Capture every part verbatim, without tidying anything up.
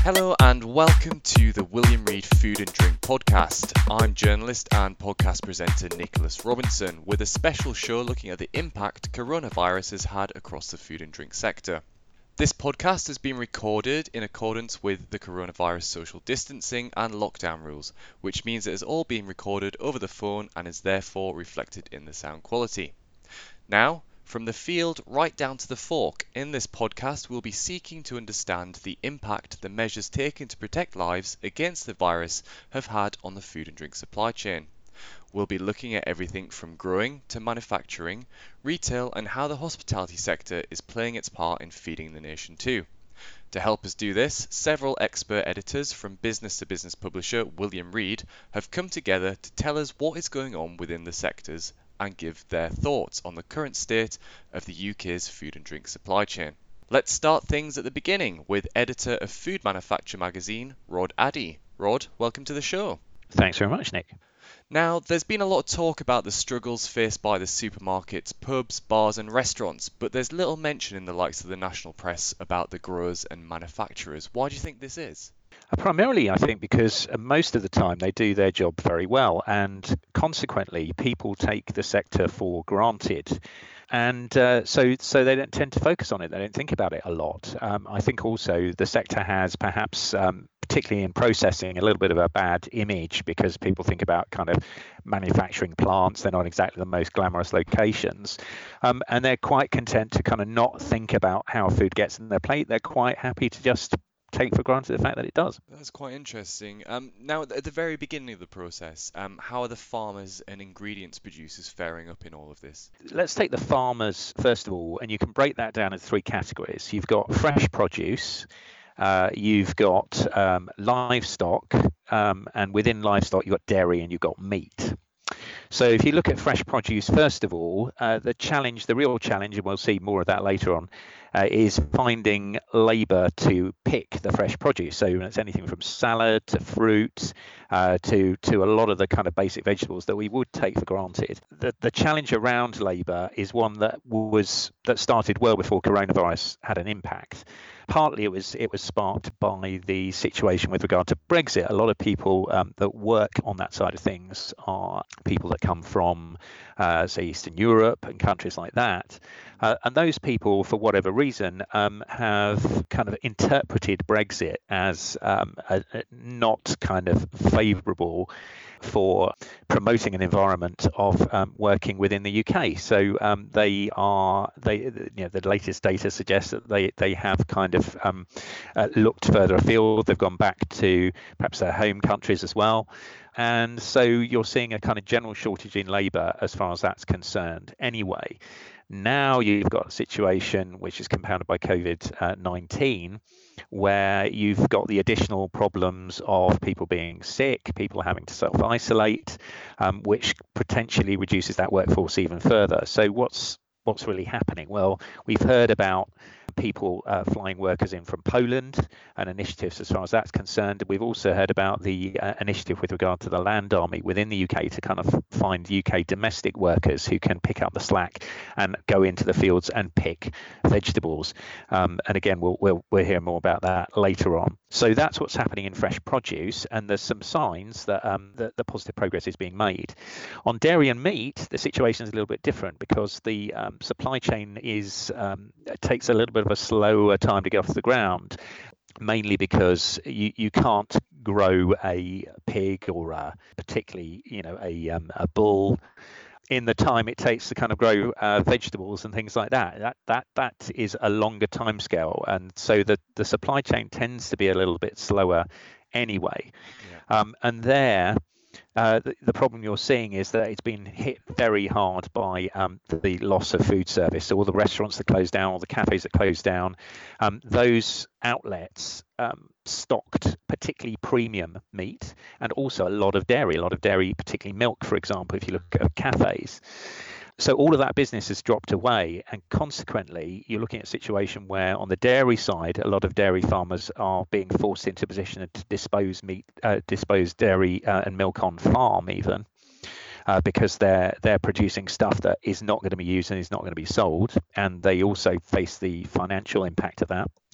Hello and welcome to the William Reid Food and Drink podcast. I'm journalist and podcast presenter Nicholas Robinson with a special show looking at the impact coronavirus has had across the food and drink sector. This podcast has been recorded in accordance with the coronavirus social distancing and lockdown rules, which means it has all been recorded over the phone and is therefore reflected in the sound quality. Now, from the field right down to the fork, in this podcast we'll be seeking to understand the impact the measures taken to protect lives against the virus have had on the food and drink supply chain. We'll be looking at everything from growing to manufacturing, retail and how the hospitality sector is playing its part in feeding the nation too. To help us do this, several expert editors from business to business publisher William Reid have come together to tell us what is going on within the sectors and give their thoughts on the current state of the U K's food and drink supply chain. Let's start things at the beginning with editor of Food Manufacture magazine, Rod Addy. Rod, welcome to the show. Thanks very much, Nick. Now, there's been a lot of talk about the struggles faced by the supermarkets, pubs, bars and restaurants, but there's little mention in the likes of the national press about the growers and manufacturers. Why do you think this is? Primarily, I think because most of the time they do their job very well, and consequently people take the sector for granted. And uh, so so they don't tend to focus on it. They don't think about it a lot. Um, I think also the sector has perhaps, um, particularly in processing, a little bit of a bad image because people think about kind of manufacturing plants. They're not exactly the most glamorous locations. Um, and they're quite content to kind of not think about how food gets on their plate. They're quite happy to just take for granted the fact that it does. That's quite interesting. Um, now, at the very beginning of the process, um, how are the farmers and ingredients producers faring up in all of this? Let's take the farmers first of all, and you can break that down into three categories. You've got fresh produce, uh, you've got um, livestock, um, and within livestock you've got dairy and you've got meat. So if you look at fresh produce, first of all, uh, the challenge, the real challenge, and we'll see more of that later on, uh, is finding labour to pick the fresh produce. So it's anything from salad to fruit uh, to to a lot of the kind of basic vegetables that we would take for granted. The the challenge around labour is one that was that started well before coronavirus had an impact. Partly it was it was sparked by the situation with regard to Brexit. A lot of people um, that work on that side of things are people that come from, uh, say, Eastern Europe and countries like that. Uh, and those people, for whatever reason, um, have kind of interpreted Brexit as um, a, a not kind of favourable for promoting an environment of um, working within the U K. So um, they are, they, you know, the latest data suggests that they, they have kind of um, uh, looked further afield. They've gone back to perhaps their home countries as well. And so you're seeing a kind of general shortage in labour as far as that's concerned anyway. Now you've got a situation which is compounded by COVID nineteen, where you've got the additional problems of people being sick, people having to self-isolate, um, which potentially reduces that workforce even further. So what's what's really happening? Well, we've heard about people uh, flying workers in from Poland and initiatives as far as that's concerned. We've also heard about the uh, initiative with regard to the land army within the U K to kind of find U K domestic workers who can pick up the slack and go into the fields and pick vegetables. Um, and again, we'll, we'll we'll hear more about that later on. So that's what's happening in fresh produce, and there's some signs that um, that the positive progress is being made. On dairy and meat, the situation is a little bit different because the um, supply chain is um, takes a little bit of a slower time to get off the ground, mainly because you, you can't grow a pig or a, particularly, you know, a um, a bull in the time it takes to kind of grow uh, vegetables and things like that. That that that is a longer time scale, and so the the supply chain tends to be a little bit slower anyway. Yeah. Um, and there. Uh, the, the problem you're seeing is that it's been hit very hard by um, the, the loss of food service. So all the restaurants that closed down, all the cafes that closed down, um, those outlets um, stocked particularly premium meat and also a lot of dairy, a lot of dairy, particularly milk, for example, if you look at cafes. So all of that business has dropped away, and consequently, you're looking at a situation where on the dairy side, a lot of dairy farmers are being forced into a position to dispose meat, uh, dispose dairy uh, and milk on farm even, uh, because they're they're producing stuff that is not going to be used and is not going to be sold, and they also face the financial impact of that.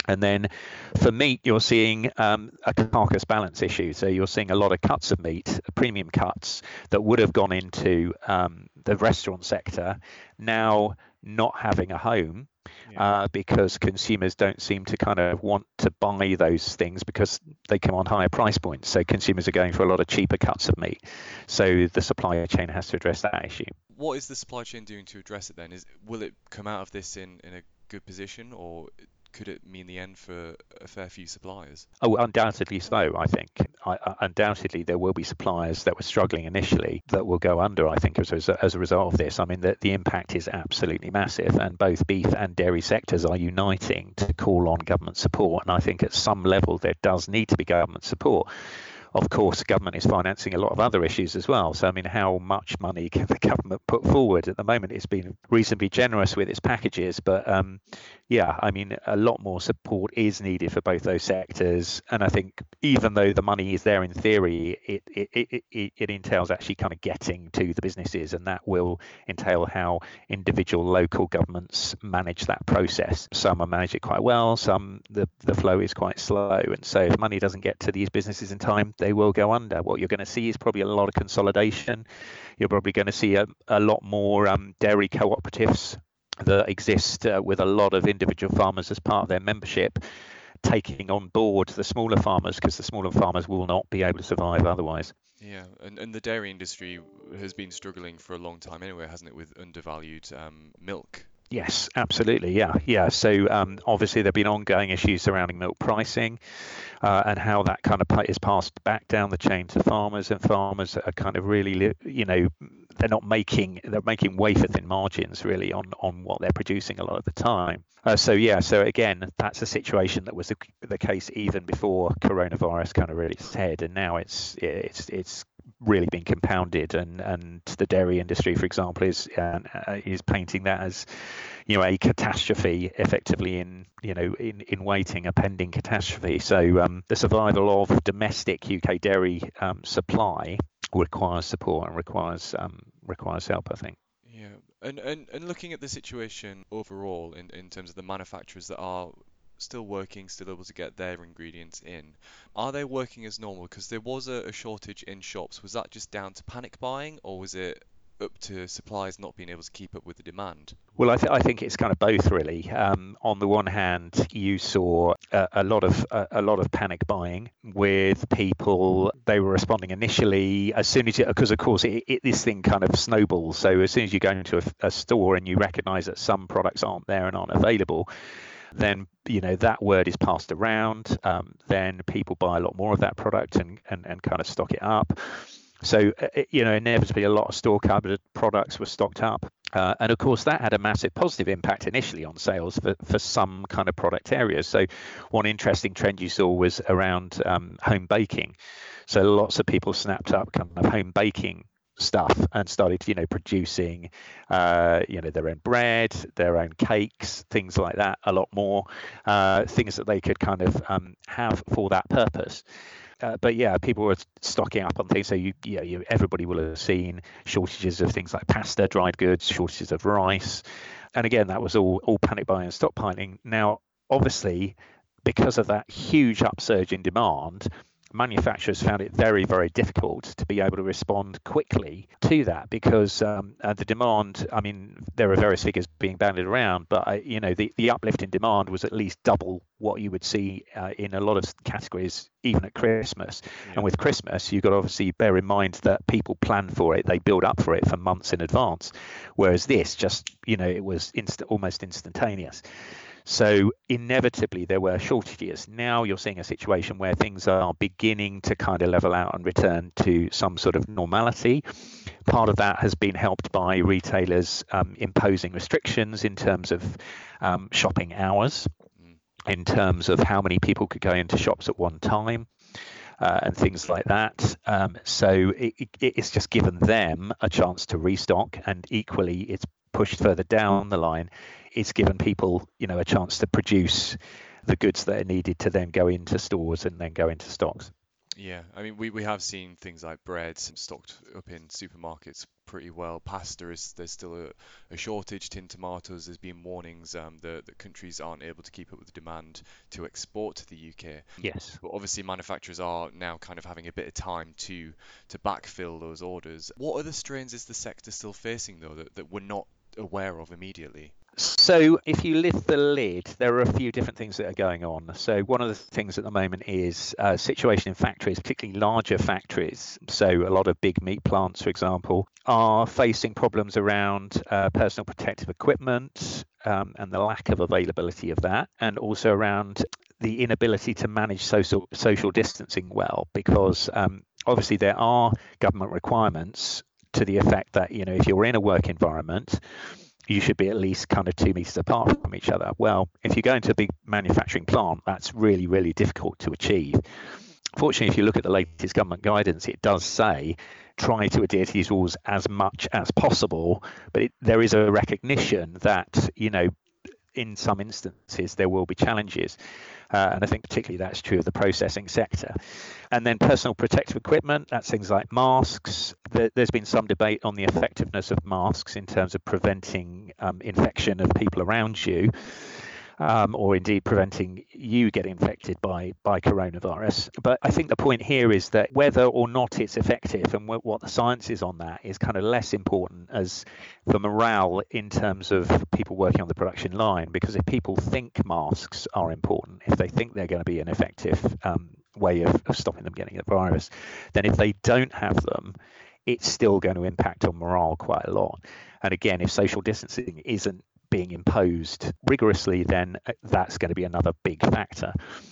And then for meat, you're seeing um, a carcass balance issue. So you're seeing a lot of cuts of meat, premium cuts, that would have gone into um, the restaurant sector, now not having a home. Yeah. Uh, because consumers don't seem to kind of want to buy those things because they come on higher price points. So consumers are going for a lot of cheaper cuts of meat. So the supply chain has to address that issue. What is the supply chain doing to address it then? Is will it come out of this in, in a good position, or could it mean the end for a fair few suppliers? Oh, undoubtedly so, I think. I, I, undoubtedly, there will be suppliers that were struggling initially that will go under, I think, as a, as a result of this. I mean, the, the impact is absolutely massive, and both beef and dairy sectors are uniting to call on government support. And I think at some level there does need to be government support. Of course, government is financing a lot of other issues as well. So, I mean, how much money can the government put forward? At the moment, it's been reasonably generous with its packages. But, um, yeah, I mean, a lot more support is needed for both those sectors. And I think even though the money is there in theory, it it, it, it, it entails actually kind of getting to the businesses. And that will entail how individual local governments manage that process. Some are manage it quite well. Some, the, the flow is quite slow. And so if money doesn't get to these businesses in time, they will go under. What you're going to see is probably a lot of consolidation. You're probably going to see a, a lot more um, dairy cooperatives that exist uh, with a lot of individual farmers as part of their membership, taking on board the smaller farmers, because the smaller farmers will not be able to survive otherwise. Yeah, and, and the dairy industry has been struggling for a long time anyway, hasn't it, with undervalued um, milk? Yes, absolutely. Yeah, yeah. So um, obviously there have been ongoing issues surrounding milk pricing uh, and how that kind of is passed back down the chain to farmers, and farmers are kind of really, you know, they're not making, they're making wafer thin margins really on, on what they're producing a lot of the time. Uh, so yeah, so again, that's a situation that was the, the case even before coronavirus kind of really said, and now it's it's it's really been compounded, and and the dairy industry, for example, is uh, is painting that as, you know, a catastrophe, effectively in you know in, in waiting, a pending catastrophe. So um, the survival of domestic U K dairy um, supply requires support and requires um, requires help, I think. Yeah, and, and and looking at the situation overall in, in terms of the manufacturers that are still working, still able to get their ingredients in, are they working as normal? Because there was a, a shortage in shops. Was that just down to panic buying, or was it up to suppliers not being able to keep up with the demand? Well, I, th- I think it's kind of both, really. Um, on the one hand, you saw a, a lot of a, a lot of panic buying with people. They were responding initially as soon as, because of course it, it, this thing kind of snowballs. So as soon as you go into a, a store and you recognise that some products aren't there and aren't available, then you know that word is passed around. Um, then people buy a lot more of that product and and, and kind of stock it up. So, you know, inevitably a lot of store cupboard products were stocked up. Uh, and of course, that had a massive positive impact initially on sales for, for some kind of product areas. So one interesting trend you saw was around um, home baking. So lots of people snapped up kind of home baking stuff and started, you know, producing, uh, you know, their own bread, their own cakes, things like that, a lot more, uh, things that they could kind of um, have for that purpose. Uh, but yeah, people were stocking up on things. So you, you know, you, everybody will have seen shortages of things like pasta, dried goods, shortages of rice, and again, that was all all panic buying and stockpiling. Now, obviously, because of that huge upsurge in demand, manufacturers found it very, very difficult to be able to respond quickly to that, because um, uh, the demand, I mean, there are various figures being bandied around, but, uh, you know, the, the uplift in demand was at least double what you would see uh, in a lot of categories, even at Christmas. Yeah. And with Christmas, you've got to obviously bear in mind that people plan for it, they build up for it for months in advance, whereas this just, you know, it was inst- almost instantaneous. So inevitably there were shortages. Now you're seeing a situation where things are beginning to kind of level out and return to some sort of normality. Part of that has been helped by retailers um, imposing restrictions in terms of um, shopping hours, in terms of how many people could go into shops at one time. Uh, and things like that. Um, so it, it, it's just given them a chance to restock, and equally it's pushed further down the line. It's given people, you know, a chance to produce the goods that are needed to then go into stores and then go into stocks. Yeah, I mean, we, we have seen things like bread stocked up in supermarkets pretty well. Pasta is there's still a, a shortage. Tin tomatoes, there's been warnings um, that, that countries aren't able to keep up with the demand to export to the U K. Yes. But obviously, manufacturers are now kind of having a bit of time to to backfill those orders. What other strains is the sector still facing though that, that we're not aware of immediately? So if you lift the lid, there are a few different things that are going on. So one of the things at the moment is uh, situation in factories, particularly larger factories. So a lot of big meat plants, for example, are facing problems around uh, personal protective equipment um, and the lack of availability of that, and also around the inability to manage social social distancing well, because um, obviously there are government requirements to the effect that, you know, if you're in a work environment, you should be at least kind of two meters apart from each other. Well, if you go into a big manufacturing plant, that's really, really difficult to achieve. Fortunately, if you look at the latest government guidance, it does say try to adhere to these rules as much as possible, but it, there is a recognition that, you know, in some instances there will be challenges. Uh, and I think particularly that's true of the processing sector. And then personal protective equipment, that's things like masks. There, there's been some debate on the effectiveness of masks in terms of preventing um, infection of people around you. Um, or indeed preventing you getting infected by by coronavirus. But I think the point here is that whether or not it's effective and w- what the science is on that is kind of less important as for morale in terms of people working on the production line. Because if people think masks are important, if they think they're going to be an effective um, way of, of stopping them getting the virus, then if they don't have them, it's still going to impact on morale quite a lot. And again, if social distancing isn't being imposed rigorously, then that's going to be another big factor.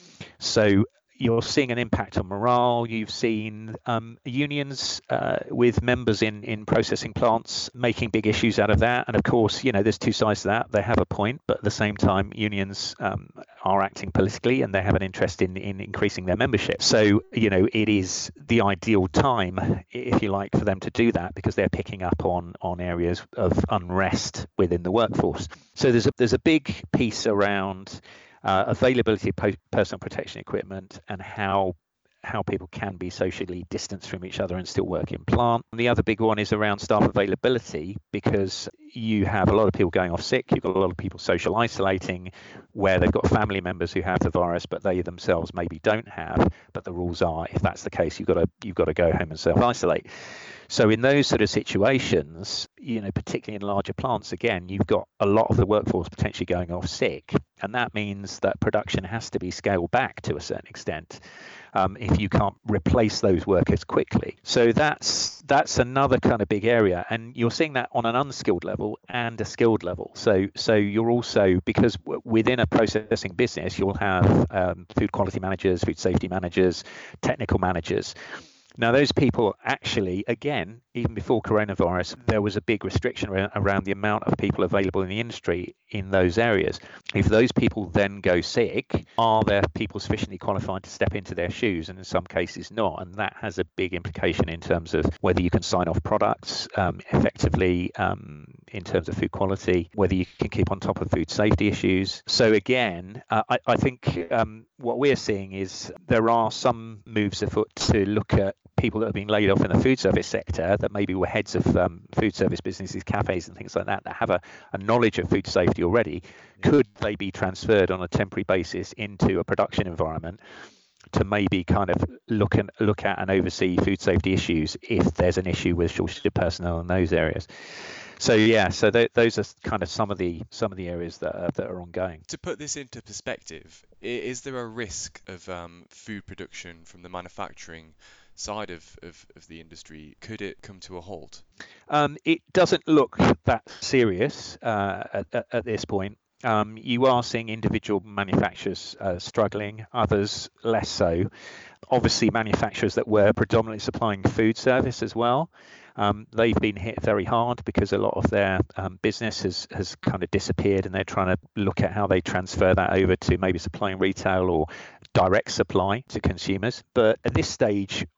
So you're seeing an impact on morale. You've seen um, unions uh, with members in, in processing plants making big issues out of that. And of course, you know, there's two sides to that. They have a point, but at the same time, unions um, are acting politically and they have an interest in, in increasing their membership. So, you know, it is the ideal time, if you like, for them to do that because they're picking up on, on areas of unrest within the workforce. So there's a, there's a big piece around Uh, availability of po- personal protection equipment and how how people can be socially distanced from each other and still work in plant. And the other big one is around staff availability, because you have a lot of people going off sick, you've got a lot of people social isolating where they've got family members who have the virus but they themselves maybe don't have, but the rules are if that's the case you've got to you've got to go home and self-isolate. So in those sort of situations, you know, particularly in larger plants, again, you've got a lot of the workforce potentially going off sick. And that means that production has to be scaled back to a certain extent um, if you can't replace those workers quickly. So that's that's another kind of big area. And you're seeing that on an unskilled level and a skilled level. So so you're also, because w- within a processing business, you'll have um, food quality managers, food safety managers, technical managers. Now, those people actually, again, even before coronavirus, there was a big restriction around the amount of people available in the industry in those areas. If those people then go sick, are there people sufficiently qualified to step into their shoes? And in some cases not. And that has a big implication in terms of whether you can sign off products um, effectively um, in terms of food quality, whether you can keep on top of food safety issues. So again, uh, I, I think um, what we're seeing is there are some moves afoot to look at people that have been laid off in the food service sector that maybe were heads of um, food service businesses, cafes and things like that, that have a, a knowledge of food safety already. Yeah. Could they be transferred on a temporary basis into a production environment to maybe kind of look and look at and oversee food safety issues if there's an issue with shortage of personnel in those areas? So yeah, so th- those are kind of some of the some of the areas that are, that are ongoing. To put this into perspective, is there a risk of um, food production from the manufacturing side of, of, of the industry? Could it come to a halt? Um, it doesn't look that serious uh, at, at, at this point. Um, you are seeing individual manufacturers uh, struggling, others less so. Obviously, manufacturers that were predominantly supplying food service as well, um, they've been hit very hard because a lot of their um, business has, has kind of disappeared, and they're trying to look at how they transfer that over to maybe supplying retail or direct supply to consumers. But at this stage,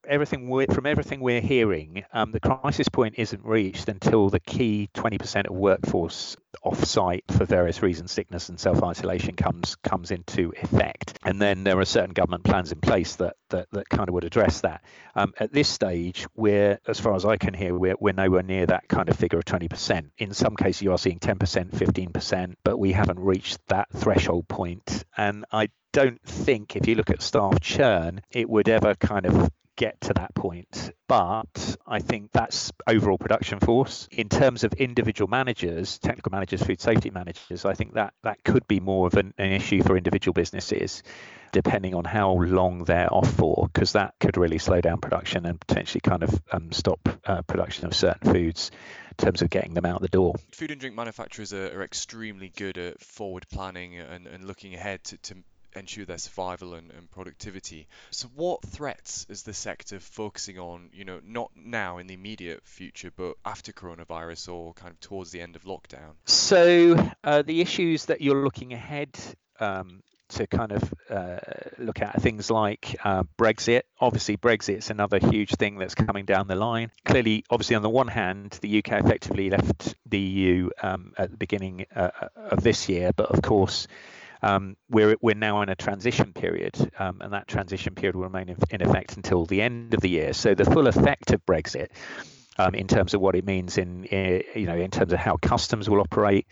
everything we're, from everything we're hearing, um, the crisis point isn't reached until the key twenty percent of workforce off-site for various reasons, sickness and self-isolation comes comes into effect. And then there are certain government plans in place that that, that kind of would address that. Um, at this stage, we're, as far as I can hear, we're, we're nowhere near that kind of figure of twenty percent. In some cases, you are seeing ten percent, fifteen percent, but we haven't reached that threshold point. And I don't think, if you look at staff churn, it would ever kind of get to that point. But I think that's overall production force. In terms of individual managers, technical managers, food safety managers, I think that that could be more of an, an issue for individual businesses, depending on how long they're off for, because that could really slow down production and potentially kind of um, stop uh, production of certain foods in terms of getting them out the door. Food and drink manufacturers are, are extremely good at forward planning and, and looking ahead to, to ensure their survival and, and productivity. So what threats is the sector focusing on, you know, not now in the immediate future, but after coronavirus or kind of towards the end of lockdown? So uh, the issues that you're looking ahead um, to kind of uh, look at are things like uh, Brexit. Obviously, Brexit's another huge thing that's coming down the line. Clearly, obviously, on the one hand, the U K effectively left the E U um, at the beginning uh, of this year, but of course, Um, we're we're now in a transition period, um, and that transition period will remain in, in effect until the end of the year. So the full effect of Brexit, um, in terms of what it means in, in you know in terms of how customs will operate,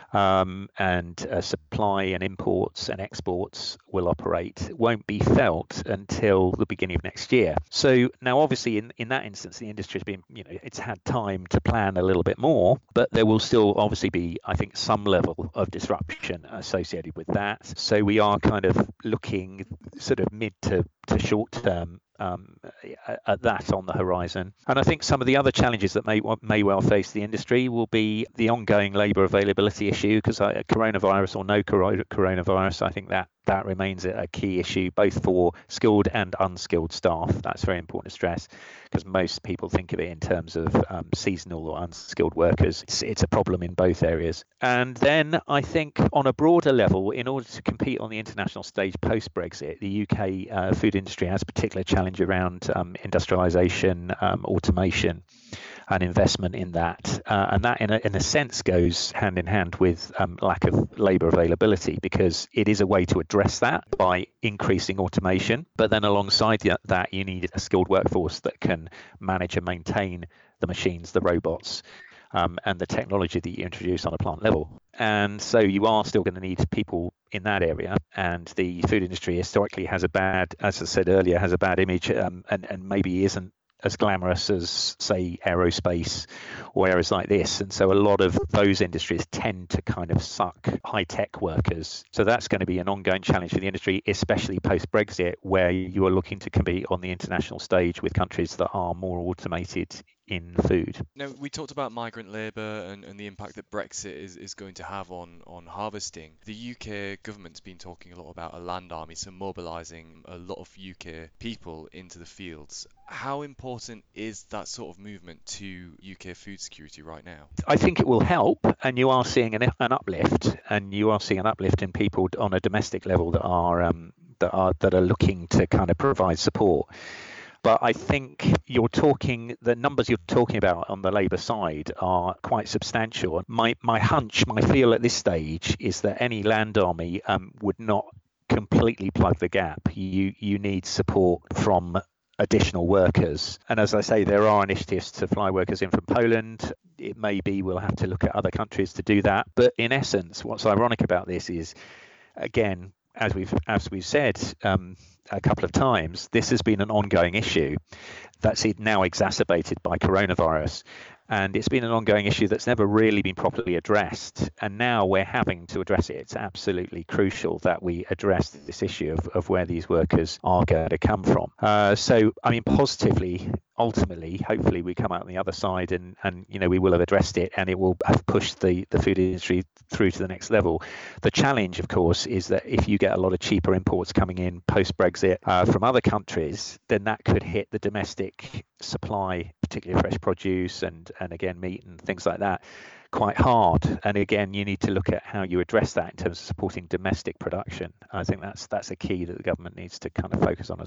um, and uh, supply and imports and exports will operate, won't be felt until the beginning of next year. So now, obviously, in, in that instance, the industry has been, you know, it's had time to plan a little bit more, but there will still obviously be, I think, some level of disruption associated with that. So we are kind of looking sort of mid to, to short term Um, at that on the horizon. And I think some of the other challenges that may may well face the industry will be the ongoing labour availability issue, because uh, coronavirus or no coronavirus, I think that that remains a key issue, both for skilled and unskilled staff. That's very important to stress, because most people think of it in terms of um, seasonal or unskilled workers. It's, it's a problem in both areas. And then I think on a broader level, in order to compete on the international stage post-Brexit, the U K uh, food industry has a particular challenge around um, industrialisation, um, automation, and investment in that. Uh, and that, in a, in a sense, goes hand in hand with um, lack of labour availability, because it is a way to address that by increasing automation. But then alongside that, you need a skilled workforce that can manage and maintain the machines, the robots, um, and the technology that you introduce on a plant level. And so you are still going to need people in that area. And the food industry historically has a bad, as I said earlier, has a bad image, um, and, and maybe isn't as glamorous as, say, aerospace or areas like this. And so a lot of those industries tend to kind of suck high-tech workers. So that's going to be an ongoing challenge for the industry, especially post-Brexit, where you are looking to compete on the international stage with countries that are more automated in food. Now, we talked about migrant labour and, and the impact that Brexit is, is going to have on, on harvesting. The U K government's been talking a lot about a land army, so mobilising a lot of U K people into the fields. How important is that sort of movement to U K food security right now? I think it will help, and you are seeing an, an uplift, and you are seeing an uplift in people on a domestic level that are um, that are that are looking to kind of provide support. But I think you're talking, the numbers you're talking about on the Labour side are quite substantial. My my hunch, my feel at this stage is that any land army um, would not completely plug the gap. You you need support from additional workers. And as I say, there are initiatives to fly workers in from Poland. It may be we'll have to look at other countries to do that. But in essence, what's ironic about this is, again, as we've as we've said um, a couple of times, this has been an ongoing issue that's now exacerbated by coronavirus. And it's been an ongoing issue that's never really been properly addressed. And now we're having to address it. It's absolutely crucial that we address this issue of, of where these workers are going to come from. Uh, so, I mean, positively, ultimately, hopefully we come out on the other side and, and you know, we will have addressed it, and it will have pushed the, the food industry through to the next level. The challenge, of course, is that if you get a lot of cheaper imports coming in post-Brexit uh, from other countries, then that could hit the domestic supply, particularly fresh produce and, and again, meat and things like that, quite hard. And again, you need to look at how you address that in terms of supporting domestic production. I think that's that's a key that the government needs to kind of focus on as well.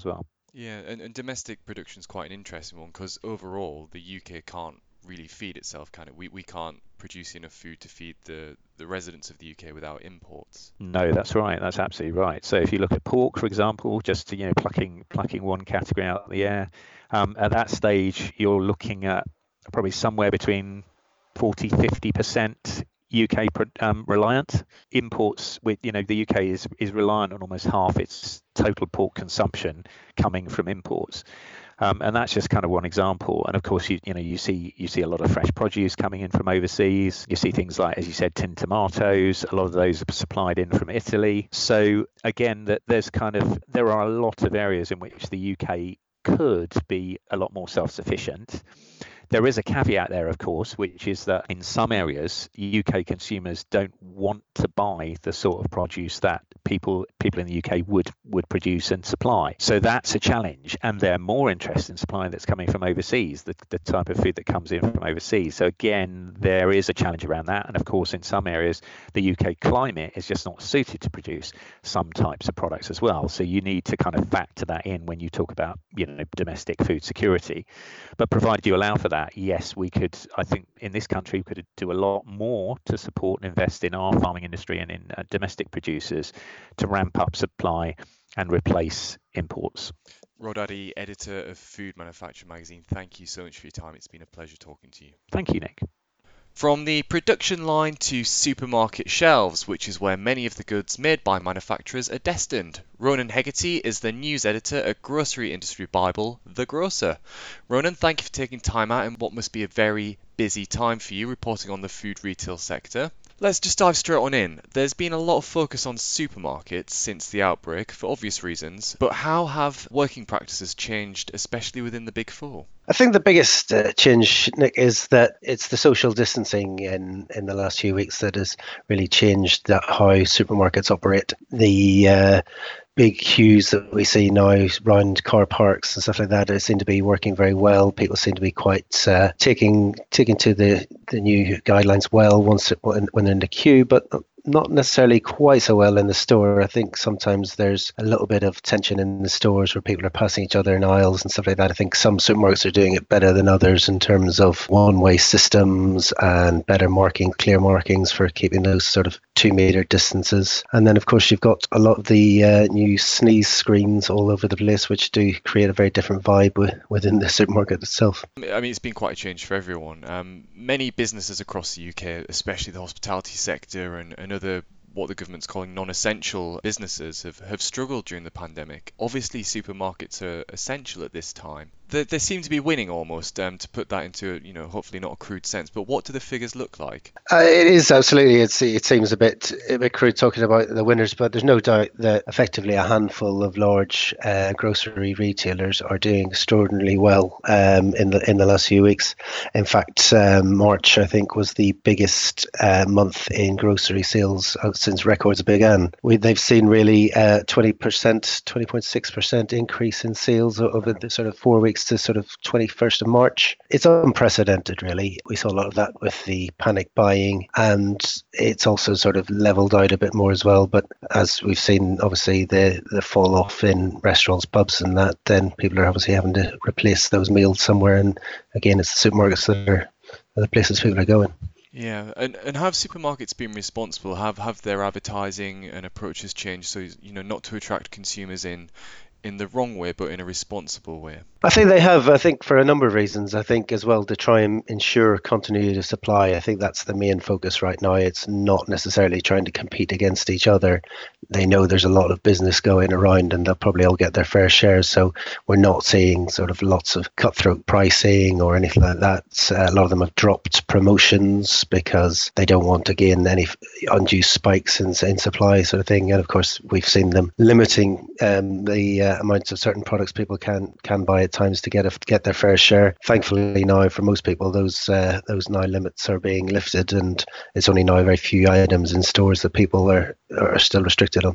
Yeah, and, and domestic production is quite an interesting one because overall the U K can't really feed itself, can it? We we can't produce enough food to feed the the residents of the U K without imports. No, that's right. That's absolutely right. So if you look at pork, for example, just to, you know, plucking plucking one category out of the air, um, at that stage you're looking at probably somewhere between forty, fifty percent U K um, reliant. Imports with, you know, the U K is is reliant on almost half its total pork consumption coming from imports. Um, and that's just kind of one example. And of course, you you know you see you see a lot of fresh produce coming in from overseas. You see things like, as you said, tinned tomatoes. A lot of those are supplied in from Italy. So again, that there's kind of there are a lot of areas in which the U K could be a lot more self-sufficient. There is a caveat there, of course, which is that in some areas, U K consumers don't want to buy the sort of produce that people people in the U K would would produce and supply. So that's a challenge, and they're more interested in supplying that's coming from overseas, the, the type of food that comes in from overseas. So again, there is a challenge around that. And of course, in some areas, the U K climate is just not suited to produce some types of products as well. So you need to kind of factor that in when you talk about, you know, domestic food security. But provided you allow for that, yes, we could, I think in this country, we could do a lot more to support and invest in our farming industry and in uh, domestic producers to ramp up supply and replace imports. Rod Addy, editor of Food Manufacturer Magazine, thank you so much for your time. It's been a pleasure talking to you. Thank you, Nick. From the production line to supermarket shelves, which is where many of the goods made by manufacturers are destined. Ronan Hegarty is the news editor at grocery industry bible, The Grocer. Ronan, thank you for taking time out in what must be a very busy time for you reporting on the food retail sector. Let's just dive straight on in. There's been a lot of focus on supermarkets since the outbreak, for obvious reasons, but how have working practices changed, especially within the Big Four? I think the biggest uh, change, Nick, is that it's the social distancing in, in the last few weeks that has really changed that how supermarkets operate. The uh, big queues that we see now around car parks and stuff like that, they seem to be working very well. People seem to be quite uh, taking taking to the, the new guidelines well once it, when, when they're in the queue, but not necessarily quite so well in the store. I think sometimes there's a little bit of tension in the stores where people are passing each other in aisles and stuff like that. I think some supermarkets are doing it better than others in terms of one-way systems and better marking, clear markings for keeping those sort of two meter distances. And then, of course, you've got a lot of the uh, new sneeze screens all over the place, which do create a very different vibe w- within the supermarket itself. I mean, it's been quite a change for everyone. Um, many businesses across the U K, especially the hospitality sector and, and other what the government's calling non-essential businesses, have, have struggled during the pandemic. Obviously, supermarkets are essential at this time. They, they seem to be winning almost, um, to put that into, you know, hopefully not a crude sense. But what do the figures look like? Uh, it is absolutely. It's, it seems a bit, a bit crude talking about the winners, but there's no doubt that effectively a handful of large uh, grocery retailers are doing extraordinarily well um, in the in the last few weeks. In fact, um, March, I think, was the biggest uh, month in grocery sales since records began. We, they've seen really uh, twenty percent, twenty point six percent increase in sales over the sort of four weeks to sort of twenty-first of March. It's unprecedented, really. We saw a lot of that with the panic buying, and it's also sort of leveled out a bit more as well. But as we've seen, obviously, the, the fall off in restaurants, pubs and that, then people are obviously having to replace those meals somewhere. And again, it's the supermarkets that are, are the places people are going. Yeah, and and have supermarkets been responsible? Have have their advertising and approaches changed so, you know, not to attract consumers in in the wrong way, but in a responsible way? I think they have, I think for a number of reasons. I think as well to try and ensure continuity of supply. I think that's the main focus right now. It's not necessarily trying to compete against each other. They know there's a lot of business going around and they'll probably all get their fair share. So we're not seeing sort of lots of cutthroat pricing or anything like that. Uh, a lot of them have dropped promotions because they don't want to gain any undue spikes in, in supply sort of thing. And of course, we've seen them limiting um, the uh, amounts of certain products people can can buy at times to get a, get their fair share. Thankfully now for most people those uh, those now limits are being lifted, and it's only now very few items in stores that people are are still restricted on.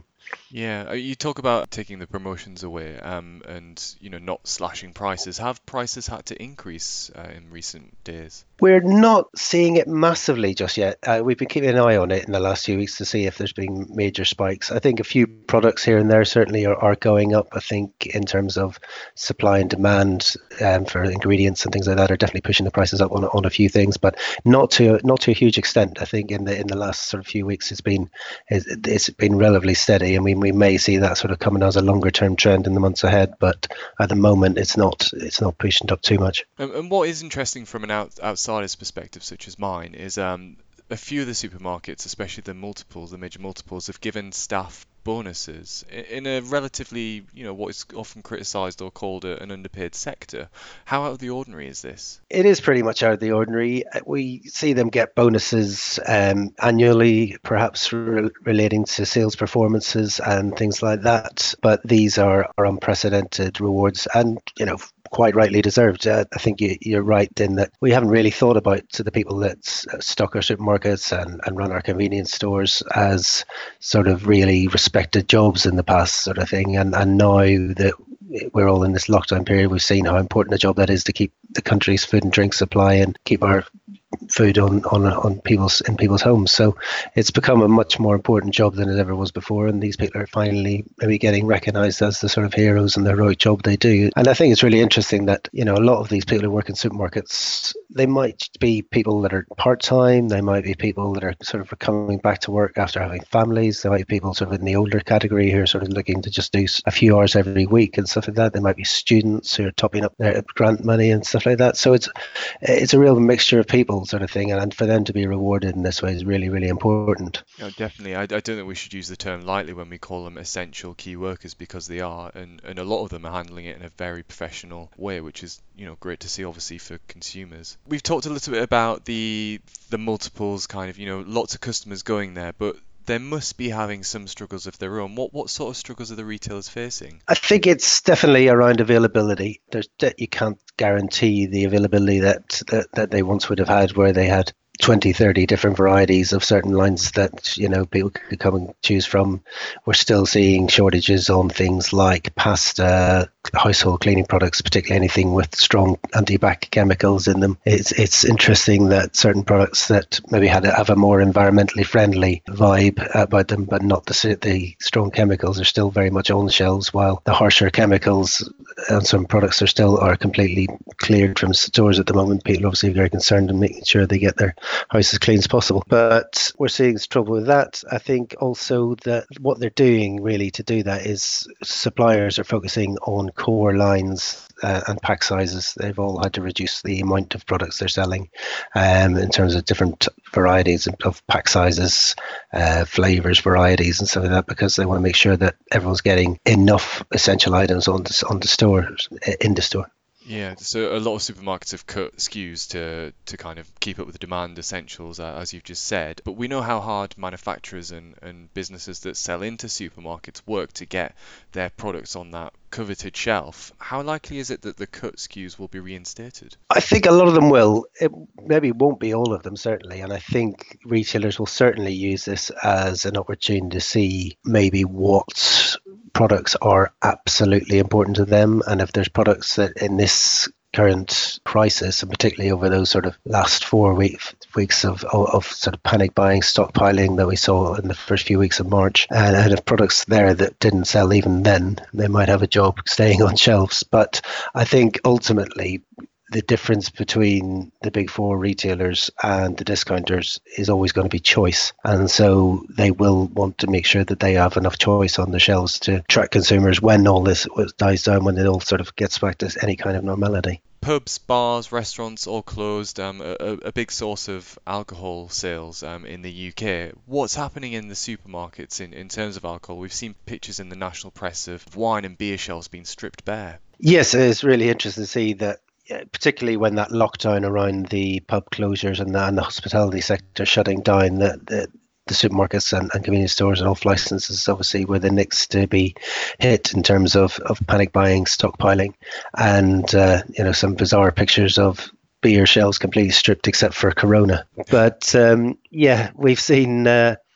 Yeah, uh, you talk about taking the promotions away, um, and you know not slashing prices. Have prices had to increase uh, in recent days? We're not seeing it massively just yet. Uh, we've been keeping an eye on it in the last few weeks to see if there's been major spikes. I think a few products here and there certainly are, are going up. I think in terms of supply and demand um, for ingredients and things like that are definitely pushing the prices up on, on a few things, but not to not to a huge extent. I think in the in the last sort of few weeks it's been it's, it's been relatively steady. I mean, we may see that sort of coming as a longer term trend in the months ahead, but at the moment it's not it's not pushing up too much. And, and what is interesting from an out, outsider's perspective, such as mine, is um, a few of the supermarkets, especially the multiples, the major multiples, have given staff bonuses in a relatively, you know, what is often criticised or called a, an underpaid sector. How out of the ordinary is this? It is pretty much out of the ordinary. We see them get bonuses um, annually, perhaps re- relating to sales performances and things like that. But these are, are unprecedented rewards, and you know, quite rightly deserved. Uh, I think you, you're right in that we haven't really thought about to the people that stock our supermarkets and, and run our convenience stores as sort of really respected jobs in the past, sort of thing. And and now that we're all in this lockdown period, we've seen how important a job that is to keep the country's food and drink supply and keep our food on, on on people's in people's homes. So it's become a much more important job than it ever was before, and these people are finally maybe getting recognised as the sort of heroes in the heroic job they do. And I think it's really interesting that, you know, a lot of these people who work in supermarkets, they might be people that are part-time, they might be people that are sort of coming back to work after having families, they might be people sort of in the older category who are sort of looking to just do a few hours every week and stuff like that. They might be students who are topping up their grant money and stuff like that. So it's it's a real mixture of people, sort of thing, and for them to be rewarded in this way is really, really important. No, definitely. I, I don't think we should use the term lightly when we call them essential key workers, because they are, and, and a lot of them are handling it in a very professional way, which is, you know, great to see, obviously, for consumers. We've talked a little bit about the the multiples, kind of, you know, lots of customers going there, but they must be having some struggles of their own. What what sort of struggles are the retailers facing? I think it's definitely around availability. There's you can't guarantee the availability that, that that they once would have had, where they had twenty, thirty different varieties of certain lines that, you know, people could come and choose from. We're still seeing shortages on things like pasta, household cleaning products, particularly anything with strong anti-bac chemicals in them. It's it's interesting that certain products that maybe had a, have a more environmentally friendly vibe about them, but not the the strong chemicals, are still very much on shelves, while the harsher chemicals on some products are still are completely cleared from stores at the moment. People are obviously very concerned in making sure they get their house as clean as possible. But we're seeing trouble with that. I think also that what they're doing really to do that is suppliers are focusing on core lines uh, and pack sizes. They've all had to reduce the amount of products they're selling um, in terms of different varieties of pack sizes, uh, flavors, varieties and stuff like that, because they want to make sure that everyone's getting enough essential items on the, on the store, in the store. Yeah, so a lot of supermarkets have cut S K Us to to kind of keep up with the demand essentials, uh, as you've just said. But we know how hard manufacturers and, and businesses that sell into supermarkets work to get their products on that coveted shelf. How likely is it that the cut S K Us will be reinstated? I think a lot of them will. It maybe won't be all of them, certainly. And I think retailers will certainly use this as an opportunity to see maybe what products are absolutely important to them, and if there's products that in this current crisis, and particularly over those sort of last four week, weeks of, of, of sort of panic buying, stockpiling that we saw in the first few weeks of March, and, and if products there that didn't sell even then, they might have a job staying on shelves. But I think ultimately the difference between the big four retailers and the discounters is always going to be choice. And so they will want to make sure that they have enough choice on the shelves to attract consumers when all this dies down, when it all sort of gets back to any kind of normality. Pubs, bars, restaurants all closed, um, a, a big source of alcohol sales um, in the U K. What's happening in the supermarkets in, in terms of alcohol? We've seen pictures in the national press of wine and beer shelves being stripped bare. Yes, it's really interesting to see that, particularly when that lockdown around the pub closures and the, and the hospitality sector shutting down, that the, the supermarkets and, and convenience stores and off licenses obviously were the next to be hit in terms of, of panic buying, stockpiling, and uh, you know, some bizarre pictures of beer shelves completely stripped except for Corona. But um, yeah, we've seen uh,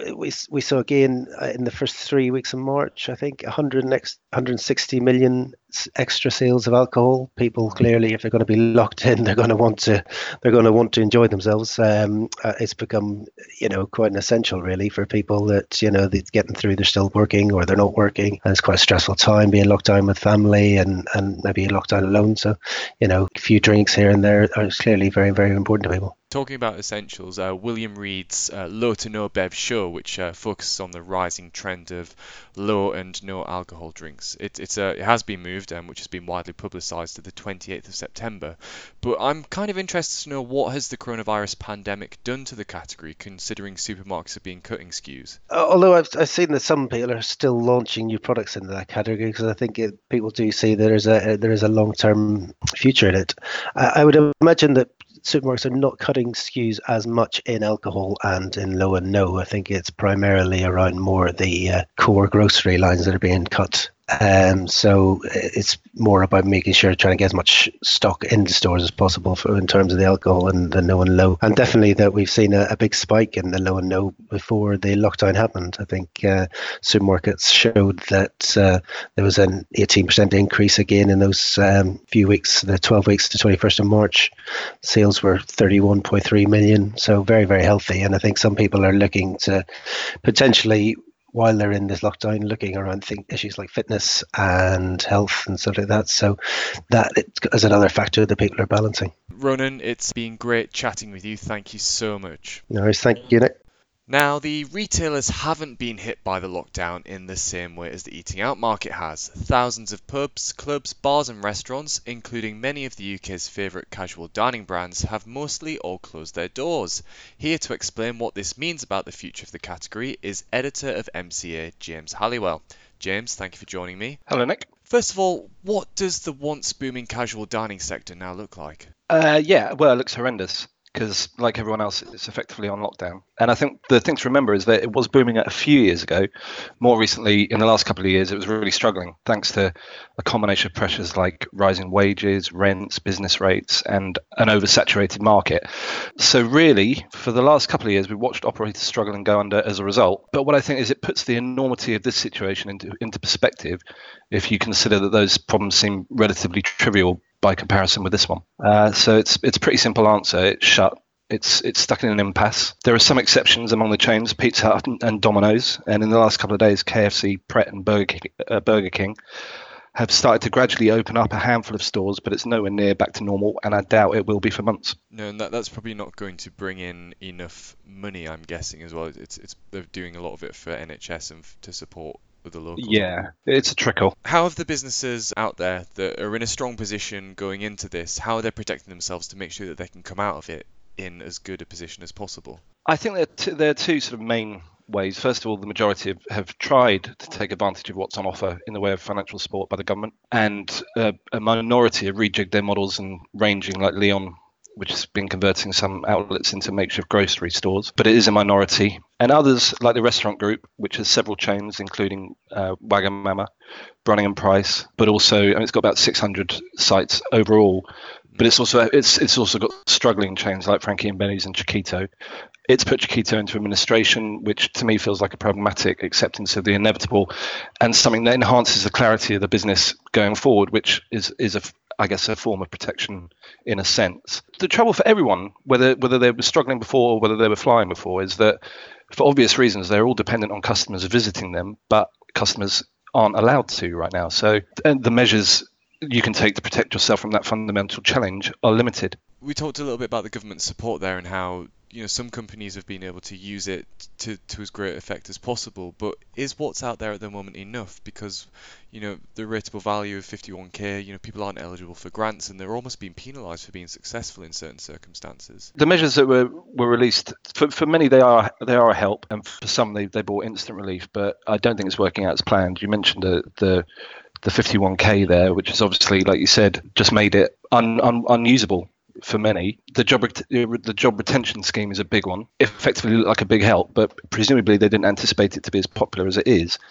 we we saw again uh, in the first three weeks of March, I think one hundred next one hundred sixty million extra sales of alcohol. People clearly, if they're going to be locked in, they're going to want to they're going to want to enjoy themselves. Um, uh, it's become, you know, quite an essential really for people that, you know, they're getting through, they're still working or they're not working, and it's quite a stressful time being locked down with family and and maybe locked down alone. So, you know, a few drinks here and there are clearly very, very important to people. Talking about essentials, uh, William Reed's uh, Low to No Bev show, which uh, focuses on the rising trend of low and no alcohol drinks. It, it's, uh, it has been moved, um, which has been widely publicised, to the twenty-eighth of September. But I'm kind of interested to know, what has the coronavirus pandemic done to the category, considering supermarkets have been cutting S K Us? Although I've, I've seen that some people are still launching new products into that category, because I think it, people do see there is a there is a long-term future in it. I, I would imagine that supermarkets are not cutting S K Us as much in alcohol and in low and no. I think it's primarily around more the uh, core grocery lines that are being cut. Um, so it's more about making sure, trying to get as much stock into stores as possible for, in terms of the alcohol and the no and low. And definitely that we've seen a, a big spike in the low and no before the lockdown happened. I think uh, supermarkets showed that uh, there was an eighteen percent increase again in those um, few weeks, the twelve weeks to twenty-first of March. Sales were thirty-one point three million. So very, very healthy. And I think some people are looking to potentially, while they're in this lockdown, looking around think issues like fitness and health and stuff like that. So that is another factor that people are balancing. Ronan, it's been great chatting with you. Thank you so much. No worries. Thank you, Nick. Now, the retailers haven't been hit by the lockdown in the same way as the eating out market has. Thousands of pubs, clubs, bars and restaurants, including many of the U K's favourite casual dining brands, have mostly all closed their doors. Here to explain what this means about the future of the category is editor of M C A, James Halliwell. James, thank you for joining me. Hello, Nick. First of all, what does the once booming casual dining sector now look like? Uh, yeah, well, it looks horrendous, because like everyone else, it's effectively on lockdown. And I think the thing to remember is that it was booming a few years ago. More recently, in the last couple of years, it was really struggling, thanks to a combination of pressures like rising wages, rents, business rates, and an oversaturated market. So really, for the last couple of years, we've watched operators struggle and go under as a result. But what I think is it puts the enormity of this situation into, into perspective, if you consider that those problems seem relatively trivial by comparison with this one. Uh, so it's it's a pretty simple answer. It's shut. It's it's stuck in an impasse. There are some exceptions among the chains, Pizza Hut and, and Domino's. And in the last couple of days, K F C, Pret and Burger King, uh, Burger King have started to gradually open up a handful of stores, but it's nowhere near back to normal, and I doubt it will be for months. No, and that, that's probably not going to bring in enough money, I'm guessing, as well. It's it's they're doing a lot of it for N H S and f- to support with the locals. Yeah, it's a trickle. How have the businesses out there that are in a strong position going into this, how are they protecting themselves to make sure that they can come out of it in as good a position as possible? I think there are two, there are two sort of main ways. First of all, the majority have, have tried to take advantage of what's on offer in the way of financial support by the government, and uh, a minority have rejigged their models and ranging, like Leon, which has been converting some outlets into makeshift grocery stores, but it is a minority. And others, like the restaurant group, which has several chains, including uh, Wagamama, Brunning and Price, but also, I mean, it's got about six hundred sites overall. But it's also it's it's also got struggling chains like Frankie and Benny's and Chiquito. It's put Chiquito into administration, which to me feels like a problematic acceptance of the inevitable, and something that enhances the clarity of the business going forward, which is is a I guess a form of protection in a sense. The trouble for everyone, whether whether they were struggling before or whether they were flying before, is that for obvious reasons they're all dependent on customers visiting them, but customers aren't allowed to right now. So and the measures you can take to protect yourself from that fundamental challenge are limited. We talked a little bit about the government support there and how, you know, some companies have been able to use it to, to as great effect as possible, but is what's out there at the moment enough? Because, you know, the rateable value of fifty-one K, you know, people aren't eligible for grants and they're almost being penalised for being successful in certain circumstances. The measures that were, were released, for, for many they are they are a help, and for some they, they brought instant relief, but I don't think it's working out as planned. You mentioned the the the fifty-one K there, which is obviously, like you said, just made it un, un, unusable for many. The job the job retention scheme is a big one. It effectively looked like a big help, but presumably they didn't anticipate it to be as popular as it is.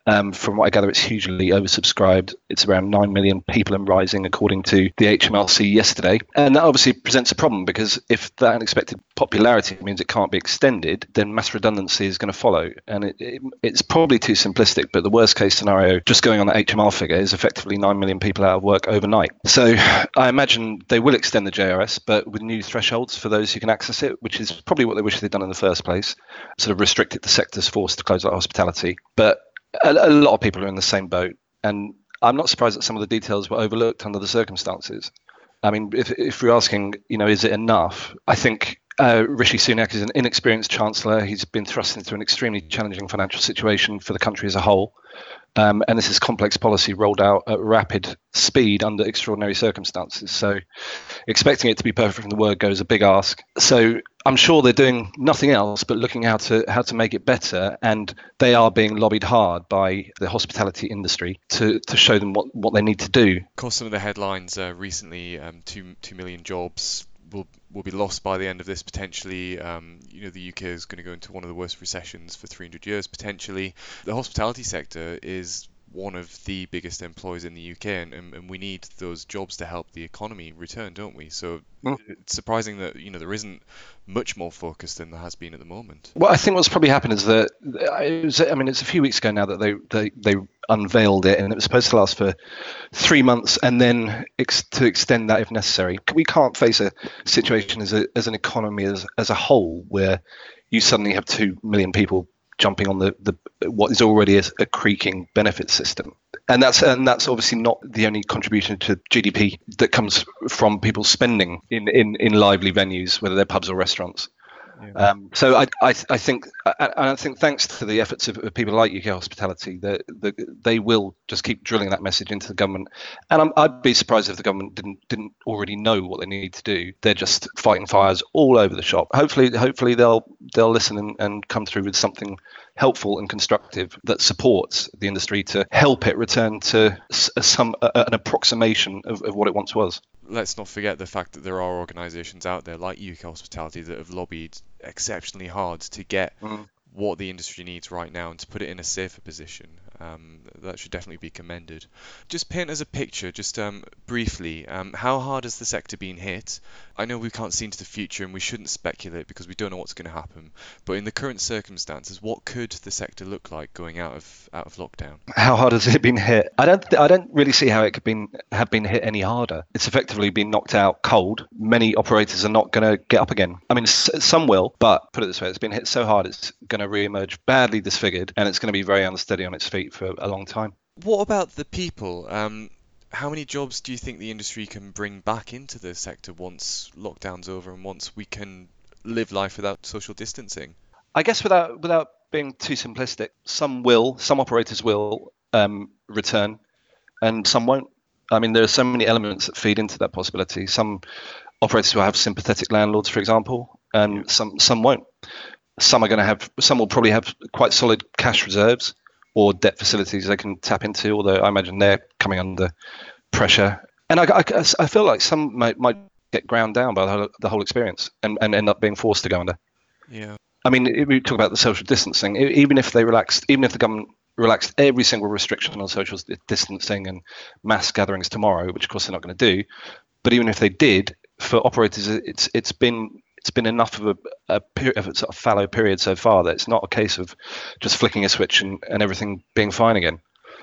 Um, from what I gather, it's hugely oversubscribed. It's around nine million people and rising, according to the H M R C yesterday. And that obviously presents a problem, because if that unexpected popularity means it can't be extended, then mass redundancy is going to follow. And it, it, it's probably too simplistic, but the worst case scenario, just going on that H M R figure, is effectively nine million people out of work overnight. So I imagine they will extend the J R S, but with new thresholds for those who can access it, which is probably what they wish they'd done in the first place, sort of restricted the sectors forced to close like hospitality. But a, a lot of people are in the same boat, and I'm not surprised that some of the details were overlooked under the circumstances. I mean, if, if we're asking, you know, is it enough? I think uh, Rishi Sunak is an inexperienced chancellor. He's been thrust into an extremely challenging financial situation for the country as a whole. Um, and this is complex policy rolled out at rapid speed under extraordinary circumstances. So expecting it to be perfect from the word go is a big ask. So I'm sure they're doing nothing else but looking how to how to make it better. And they are being lobbied hard by the hospitality industry to, to show them what, what they need to do. Of course, some of the headlines uh, recently, um, two, two million jobs will will be lost by the end of this potentially. Um, you know, the U K is going to go into one of the worst recessions for three hundred years potentially. The hospitality sector is one of the biggest employers in the U K, and, and, and we need those jobs to help the economy return, don't we? So mm. it's surprising that, you know, there isn't much more focus than there has been at the moment. Well, I think what's probably happened is that, it was, I mean, it's a few weeks ago now that they, they, they unveiled it, and it was supposed to last for three months and then ex- to extend that if necessary. We can't face a situation as a as an economy as, as a whole where you suddenly have two million people jumping on the, the what is already a, a creaking benefit system. And that's and that's obviously not the only contribution to G D P that comes from people spending in, in, in lively venues, whether they're pubs or restaurants. Yeah. Um, so I, I I think I, I think thanks to the efforts of, of people like U K Hospitality, that the, they will just keep drilling that message into the government. And I'm, I'd be surprised if the government didn't didn't already know what they need to do. They're just fighting fires all over the shop. Hopefully hopefully they'll they'll listen and, and come through with something helpful and constructive that supports the industry to help it return to some uh, an approximation of, of what it once was. Let's not forget the fact that there are organisations out there like U K Hospitality that have lobbied exceptionally hard to get mm. what the industry needs right now and to put it in a safer position. Um, that should definitely be commended. Just paint us a picture, just um, briefly, um, how hard has the sector been hit? I know we can't see into the future and we shouldn't speculate because we don't know what's going to happen, but in the current circumstances, what could the sector look like going out of out of lockdown? How hard has it been hit? I don't th- I don't really see how it could been have been hit any harder. It's effectively been knocked out cold. Many operators are not going to get up again. I mean, s- some will, but put it this way, it's been hit so hard it's going to re-emerge badly disfigured, and it's going to be very unsteady on its feet for a long time. What about the people? Um, how many jobs do you think the industry can bring back into the sector once lockdown's over and once we can live life without social distancing? I guess without without being too simplistic, some will, some operators will um, return, and some won't. I mean, there are so many elements that feed into that possibility. Some operators will have sympathetic landlords, for example, and some some won't. Some are going to have, some will probably have quite solid cash reserves or debt facilities they can tap into, although I imagine they're coming under pressure. And I, I, I feel like some might, might get ground down by the whole, the whole experience and, and end up being forced to go under. Yeah. I mean, if we talk about the social distancing, even if they relaxed, even if the government relaxed every single restriction on social distancing and mass gatherings tomorrow, which of course they're not going to do, but even if they did, for operators, it's it's been it's been enough of a, a period of a sort of fallow period so far that it's not a case of just flicking a switch and, and everything being fine again.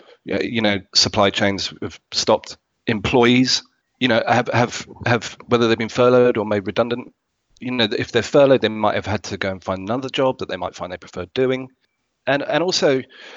You know, supply chains have stopped. Employees, you know, have have have whether they've been furloughed or made redundant. You know, if they're furloughed, they might have had to go and find another job that they might find they prefer doing, and and also,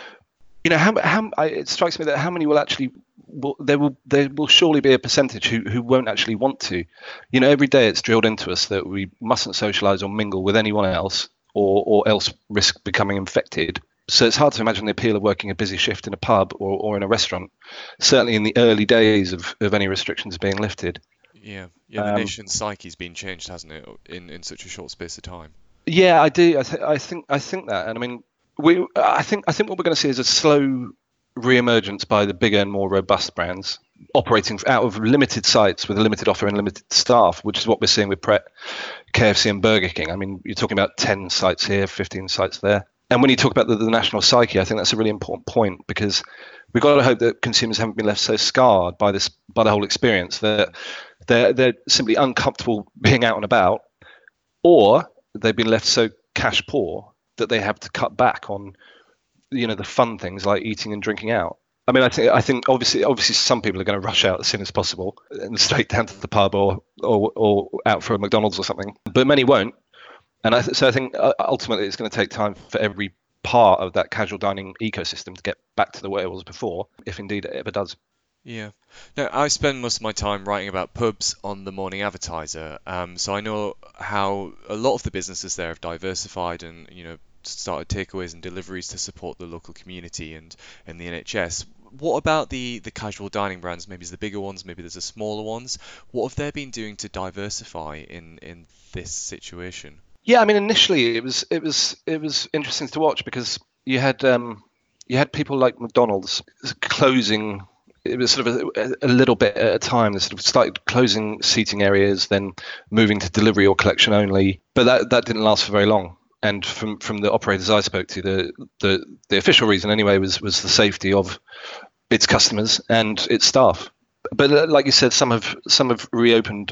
you know, how how I, it strikes me that how many will actually will, there will there will surely be a percentage who who won't actually want to. You know, every day it's drilled into us that we mustn't socialise or mingle with anyone else, or or else risk becoming infected. So it's hard to imagine the appeal of working a busy shift in a pub or, or in a restaurant, certainly in the early days of, of any restrictions being lifted. Yeah, yeah. The um, nation's psyche's been changed, hasn't it, in, in such a short space of time? Yeah, I do. I, th- I think I think that, and I mean, we. I think I think what we're going to see is a slow re-emergence by the bigger and more robust brands operating out of limited sites with a limited offer and limited staff, which is what we're seeing with Pret, K F C, and Burger King. I mean, you're talking about ten sites here, fifteen sites there. And when you talk about the, the national psyche, I think that's a really important point, because we've got to hope that consumers haven't been left so scarred by this, by the whole experience, that they're, they're simply uncomfortable being out and about, or they've been left so cash poor that they have to cut back on, you know, the fun things like eating and drinking out. I mean, I think I think obviously obviously some people are going to rush out as soon as possible and straight down to the pub or or, or out for a McDonald's or something, but many won't. And I th- so I think ultimately it's going to take time for every part of that casual dining ecosystem to get back to the way it was before, if indeed it ever does. Yeah. Now, I spend most of my time writing about pubs on the Morning Advertiser, um, so I know how a lot of the businesses there have diversified and, you know, started takeaways and deliveries to support the local community and, and the N H S. What about the, the casual dining brands? Maybe it's the bigger ones, maybe there's the smaller ones. What have they been doing to diversify in, in this situation? Yeah, I mean, initially it was it was it was interesting to watch, because you had um, you had people like McDonald's closing. It was sort of a, a little bit at a time. They sort of started closing seating areas, then moving to delivery or collection only. But that, that didn't last for very long. And from, from the operators I spoke to, the, the the official reason anyway was was the safety of its customers and its staff. But uh, like you said, some have some have reopened,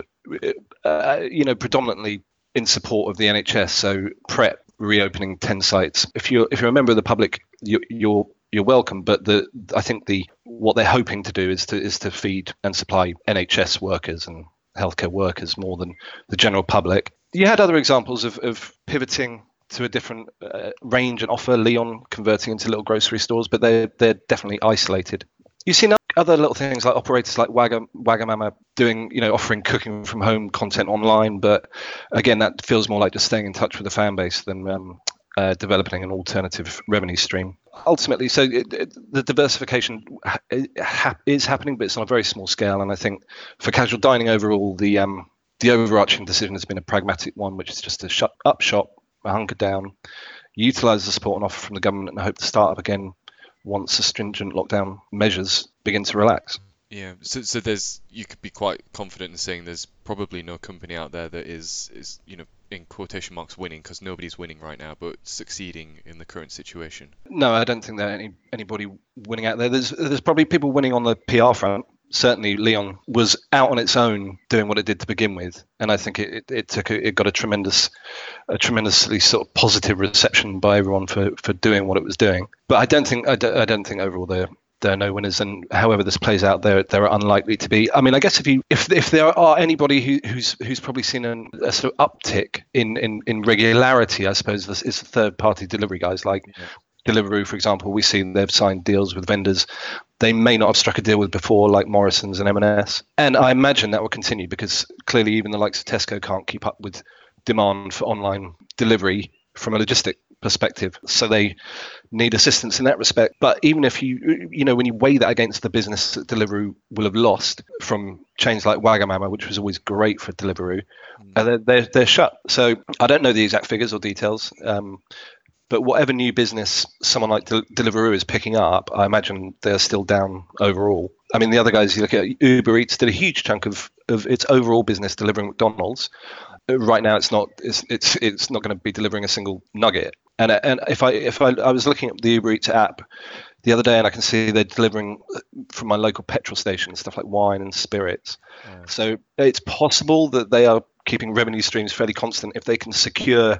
uh, you know, predominantly in support of the N H S. So Pret reopening ten sites. If you if you're a member of the public, you, you're you're welcome. But the I think the what they're hoping to do is to is to feed and supply N H S workers and healthcare workers more than the general public. You had other examples of, of pivoting to a different uh, range and offer. Leon converting into little grocery stores, but they're they're definitely isolated. You've seen other little things like operators like Wagga, Wagamama doing, you know, offering cooking from home content online, but again, that feels more like just staying in touch with the fan base than um, uh, developing an alternative revenue stream. Ultimately, so it, it, the diversification ha- ha- is happening, but it's on a very small scale. And I think for casual dining overall, the um, the overarching decision has been a pragmatic one, which is just to shut up shop, hunker down, utilise the support and offer from the government, and hope to start up again once the stringent lockdown measures begin to relax. Yeah, so so there's you could be quite confident in saying there's probably no company out there that is is you know in quotation marks winning, because nobody's winning right now, but succeeding in the current situation. No, I don't think there any anybody winning out there. There's there's probably people winning on the P R front. Certainly, Leon was out on its own doing what it did to begin with, and I think it, it, it took a, it got a tremendous, a tremendously sort of positive reception by everyone for, for doing what it was doing. But I don't think I don't, I don't think overall there there are no winners, and however this plays out, there there are unlikely to be. I mean, I guess if you if if there are anybody who, who's who's probably seen an, a sort of uptick in, in, in regularity, I suppose this is the third party delivery guys like. Yeah. Deliveroo, for example, we see they've signed deals with vendors they may not have struck a deal with before, like Morrison's and M and S. And I imagine that will continue, because clearly even the likes of Tesco can't keep up with demand for online delivery from a logistic perspective. So they need assistance in that respect. But even if you, you know, when you weigh that against the business that Deliveroo will have lost from chains like Wagamama, which was always great for Deliveroo, mm. uh, they're, they're, they're shut. So I don't know the exact figures or details. Um, But whatever new business someone like Del- Deliveroo is picking up, I imagine they're still down overall. I mean, the other guys, you look at Uber Eats, did a huge chunk of, of its overall business delivering McDonald's. Right now, it's not it's it's it's not going to be delivering a single nugget. And and if I if I, I was looking at the Uber Eats app the other day, and I can see they're delivering from my local petrol station stuff like wine and spirits. Yeah. So it's possible that they are keeping revenue streams fairly constant if they can secure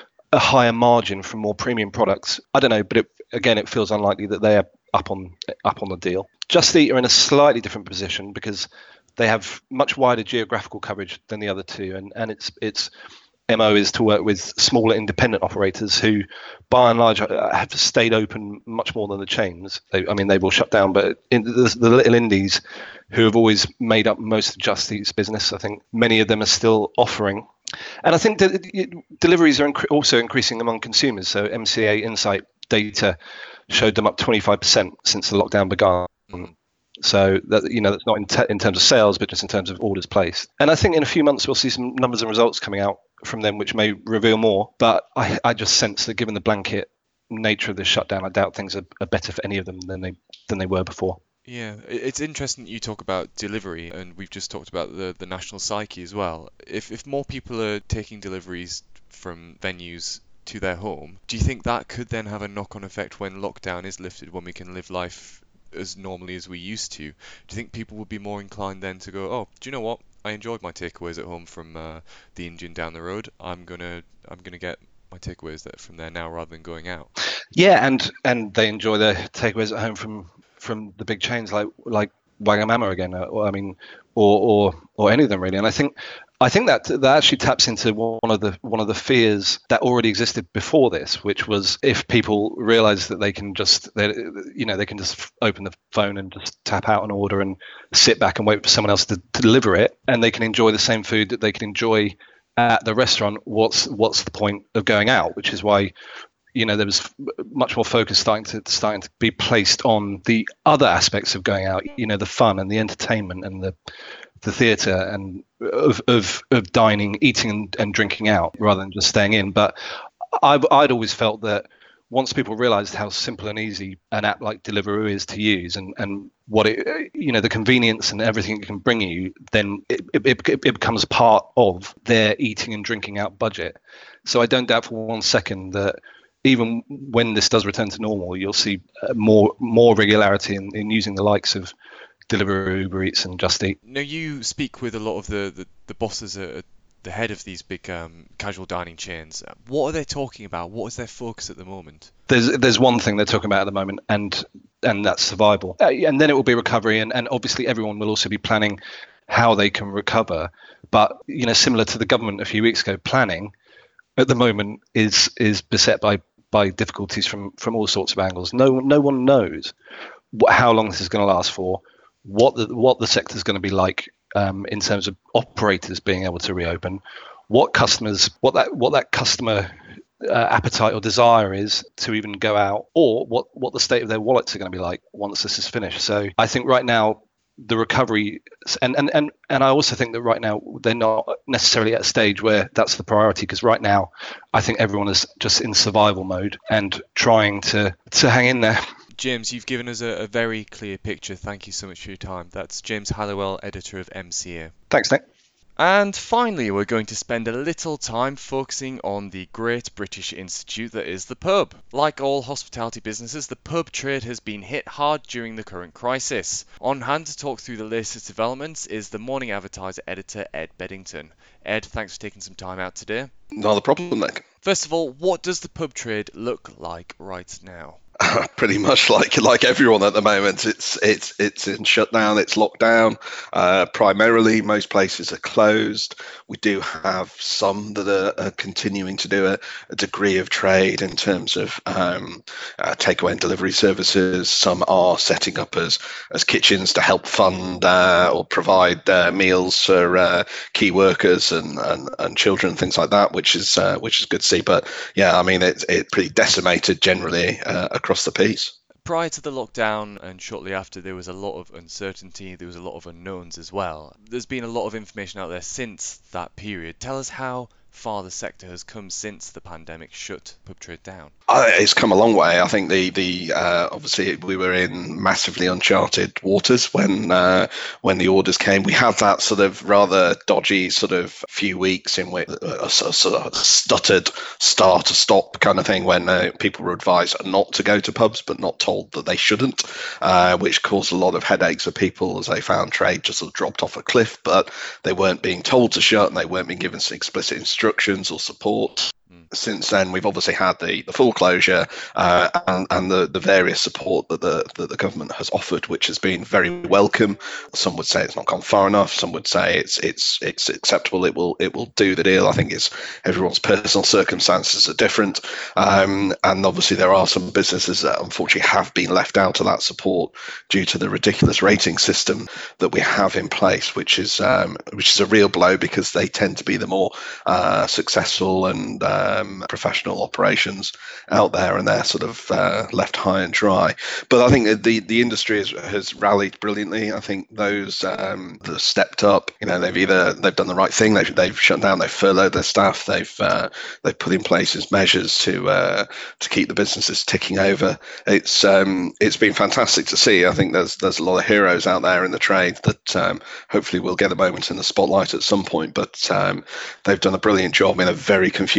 a higher margin from more premium products. I don't know, but it, again, it feels unlikely that they are up on up on the deal. Just Eat are in a slightly different position because they have much wider geographical coverage than the other two, and and its its M O is to work with smaller independent operators who, by and large, have stayed open much more than the chains. They, I mean, they've all shut down, but in the, the little indies who have always made up most of Just Eat's business, I think many of them are still offering. And I think that deliveries are inc- also increasing among consumers. So M C A Insight data showed them up twenty-five percent since the lockdown began. So that, you know, that's not in, te- in terms of sales, but just in terms of orders placed. And I think in a few months we'll see some numbers and results coming out from them, which may reveal more. But I, I just sense that given the blanket nature of this shutdown, I doubt things are, are better for any of them than they than they were before. Yeah, it's interesting that you talk about delivery, and we've just talked about the, the national psyche as well. If if more people are taking deliveries from venues to their home. Do you think that could then have a knock-on effect when lockdown is lifted, when we can live life as normally as we used to? Do you think people would be more inclined then to go, oh, do you know what? I enjoyed my takeaways at home from uh, the Indian down the road. I'm gonna I'm gonna get my takeaways that from there now rather than going out. Yeah, and and they enjoy their takeaways at home from from the big chains like like Wagamama again. Or, I mean, or or or any of them really. And I think I think that that actually taps into one of the one of the fears that already existed before this, which was if people realise that they can just they, you know they can just open the phone and just tap out an order and sit back and wait for someone else to, to deliver it, and they can enjoy the same food that they can enjoy at the restaurant. What's what's the point of going out? Which is why, you know, there was much more focus starting to starting to be placed on the other aspects of going out. You know, the fun and the entertainment and the the theatre and of, of of dining, eating and, and drinking out rather than just staying in. But I've, I'd always felt that once people realised how simple and easy an app like Deliveroo is to use and, and what it, you know, the convenience and everything it can bring you, then it, it, it, it becomes part of their eating and drinking out budget. So I don't doubt for one second that even when this does return to normal, you'll see more more regularity in, in using the likes of Deliveroo, Uber Eats and Just Eat. Now, you speak with a lot of the, the, the bosses at the head of these big um, casual dining chains. What are they talking about? What is their focus at the moment? There's there's one thing they're talking about at the moment, and and that's survival. Uh, and then it will be recovery, and, and obviously everyone will also be planning how they can recover. But, you know, similar to the government a few weeks ago, planning at the moment is is beset by by difficulties from from all sorts of angles. No no one knows what, how long this is going to last for, what the what the sector is going to be like um, in terms of operators being able to reopen, what customers, what that what that customer uh, appetite or desire is to even go out, or what what the state of their wallets are going to be like once this is finished. So I think right now the recovery, and and and and I also think that right now they're not necessarily at a stage where that's the priority, because right now I think everyone is just in survival mode and trying to to hang in there. James, you've given us a, a very clear picture. Thank you so much for your time. That's James Halliwell, editor of M C A. Thanks, Nick. And finally, we're going to spend a little time focusing on the Great British Institute that is the pub. Like all hospitality businesses, the pub trade has been hit hard during the current crisis. On hand to talk through the latest developments is the Morning Advertiser editor, Ed Beddington. Ed, thanks for taking some time out today. Not a problem, Nick. First of all, what does the pub trade look like right now? Pretty much like like everyone at the moment. It's it's it's in shutdown. It's locked down. Uh, primarily, most places are closed. We do have some that are, are continuing to do a, a degree of trade in terms of um, uh, takeaway and delivery services. Some are setting up as as kitchens to help fund uh, or provide uh, meals for uh, key workers and, and, and children, things like that, which is uh, which is good to see. But yeah, I mean, it's it's pretty decimated generally uh, across the piece. Prior to the lockdown and shortly after, there was a lot of uncertainty, there was a lot of unknowns as well. There's been a lot of information out there since that period. Tell us how far the sector has come since the pandemic shut pub trade down. Uh, it's come a long way. I think the the uh, obviously we were in massively uncharted waters when uh, when the orders came. We had that sort of rather dodgy sort of few weeks in which a, a sort of stuttered start to stop kind of thing when uh, people were advised not to go to pubs but not told that they shouldn't, uh, which caused a lot of headaches for people as they found trade just sort of dropped off a cliff, but they weren't being told to shut and they weren't being given some explicit instructions or support. Since then, we've obviously had the, the full closure uh, and, and the, the various support that the that the government has offered, which has been very welcome. Some would say it's not gone far enough. Some would say it's it's it's acceptable. It will it will do the deal. I think it's everyone's personal circumstances are different, um, and obviously there are some businesses that unfortunately have been left out of that support due to the ridiculous rating system that we have in place, which is um, which is a real blow because they tend to be the more uh, successful and uh, Um, professional operations out there, and they're sort of uh, left high and dry. But I think that the the industry has, has rallied brilliantly. I think those um, that have stepped up, you know, they've either they've done the right thing, they've they've shut down, they've furloughed their staff, they've uh, they've put in place measures to uh, to keep the businesses ticking over. It's um, it's been fantastic to see. I think there's there's a lot of heroes out there in the trade that um, hopefully will get a moment in the spotlight at some point. But um, they've done a brilliant job in a very confusing situation.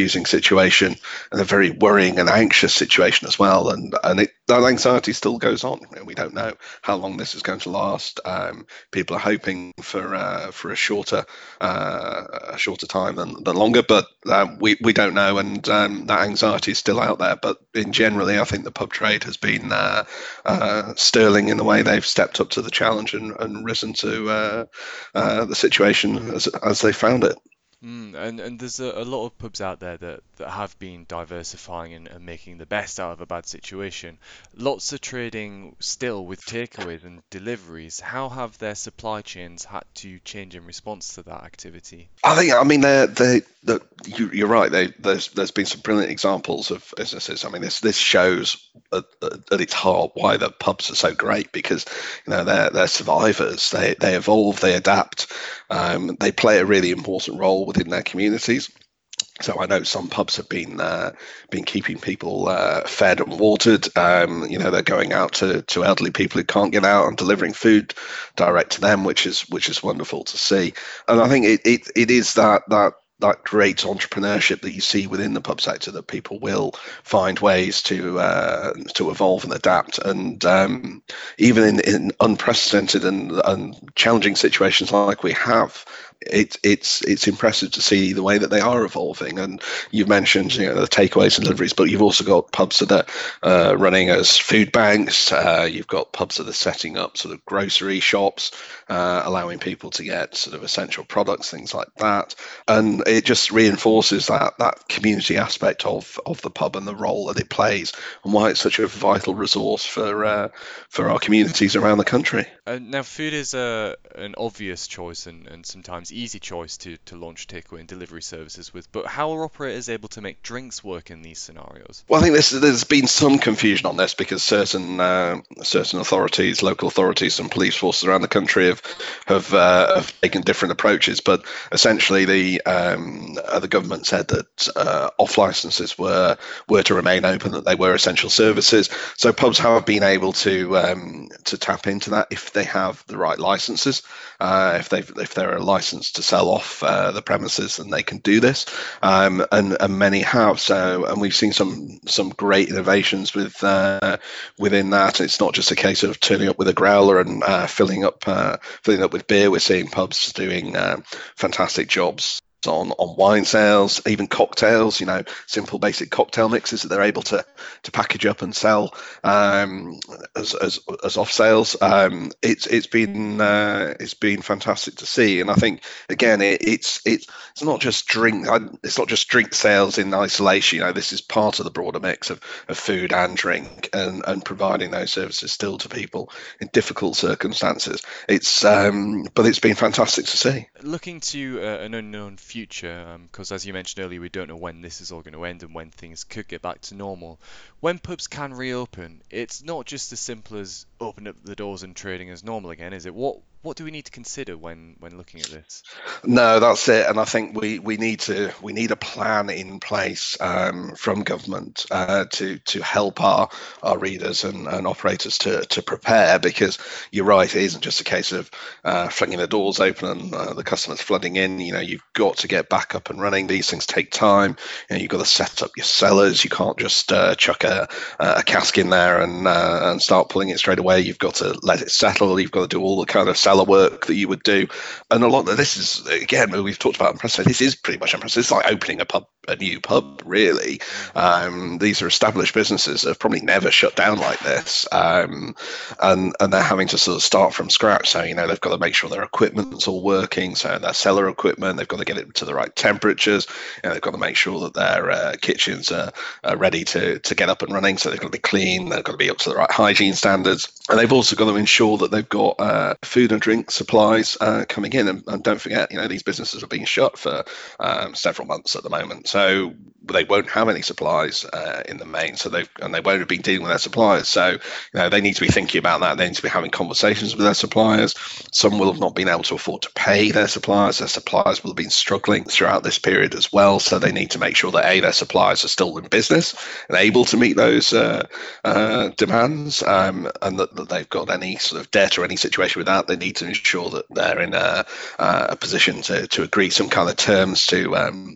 situation, and a very worrying and anxious situation as well. And and it, that anxiety still goes on. We don't know how long this is going to last. Um, people are hoping for uh, for a shorter uh, a shorter time than, than longer, but uh, we we don't know, and um, that anxiety is still out there. But in generally, I think the pub trade has been uh, uh, sterling in the way they've stepped up to the challenge and, and risen to uh, uh, the situation as as they found it. Mm, and and there's a, a lot of pubs out there that, that have been diversifying and, and making the best out of a bad situation. Lots are trading still with takeaways and deliveries. How have their supply chains had to change in response to that activity? I think, I mean, they're, they the you, you're right. They, there's there's been some brilliant examples of businesses. I mean, this this shows at, at its heart why the pubs are so great, because you know they're they're survivors. They they evolve, they adapt, um, they play a really important role within their communities. So I know some pubs have been uh, been keeping people uh, fed and watered. Um, you know, they're going out to, to elderly people who can't get out and delivering food direct to them, which is which is wonderful to see. And I think it it, it is that that. that great entrepreneurship that you see within the pub sector, that people will find ways to uh, to evolve and adapt. And um, even in, in unprecedented and, and challenging situations like we have, it, it's it's impressive to see the way that they are evolving. And you've mentioned, you know, the takeaways and deliveries, but you've also got pubs that are uh, running as food banks. Uh, you've got pubs that are setting up sort of grocery shops, uh, allowing people to get sort of essential products, things like that. And it just reinforces that that community aspect of of the pub and the role that it plays, and why it's such a vital resource for uh, for our communities around the country. Uh, now, food is a an obvious choice and, and sometimes easy choice to, to launch takeaway and delivery services with, but how are operators able to make drinks work in these scenarios? Well, I think this, there's been some confusion on this, because certain uh, certain authorities, local authorities and police forces around the country have have, uh, have taken different approaches. But essentially, the um, uh, the government said that uh, off licenses were were to remain open, that they were essential services. So pubs have been able to um, to tap into that if they have the right licenses. Uh, if they if they're licensed to sell off uh, the premises, then they can do this, um, and, and many have. So, and we've seen some some great innovations with uh, within that. It's not just a case of turning up with a growler and uh, filling up uh, filling up with beer. We're seeing pubs doing uh, fantastic jobs on on wine sales, even cocktails, you know, simple basic cocktail mixes that they're able to to package up and sell um, as, as as off sales. Um, it's it's been uh, it's been fantastic to see, and I think again it, it's it's it's not just drink it's not just drink sales in isolation. You know, this is part of the broader mix of, of food and drink, and and providing those services still to people in difficult circumstances. It's um, but it's been fantastic to see. Looking to uh, an unknown future, because um, as you mentioned earlier, we don't know when this is all going to end and when things could get back to normal. When pubs can reopen, it's not just as simple as open up the doors and trading as normal again, is it? What what do we need to consider when when looking at this? No, that's it. And I think we, we need to we need a plan in place um, from government uh, to to help our our readers and, and operators to to prepare, because you're right, it isn't just a case of uh, flinging the doors open and uh, the customers flooding in. You know, you've got to get back up and running. These things take time. You know, you've got to set up your cellars. You can't just uh, chuck a a cask in there and uh, and start pulling it straight away. You've got to let it settle. You've got to do all the kind of cellar work that you would do, and a lot of this is, again, we've talked about unprecedented. This is pretty much unprecedented. It's like opening a pub, a new pub, really. Um, these are established businesses that have probably never shut down like this, um, and and they're having to sort of start from scratch. So you know they've got to make sure their equipment's all working. So their cellar equipment, they've got to get it to the right temperatures. You know, they've got to make sure that their uh, kitchens are, are ready to to get up and running. So they've got to be clean. They've got to be up to the right hygiene standards, and they've also got to ensure that they've got uh, food and drink supplies uh, coming in. And, and don't forget, you know, these businesses are being shut for um, several months at the moment, so they won't have any supplies uh, in the main. So they've and they won't have been dealing with their suppliers. So you know they need to be thinking about that. They need to be having conversations with their suppliers. Some will have not been able to afford to pay their suppliers. Their suppliers will have been struggling throughout this period as well. So they need to make sure that a their suppliers are still in business and able to meet those uh, uh, demands, um, and that, that they've got any sort of debt or any situation with that. They need to ensure that they're in a, a position to, to agree some kind of terms to um,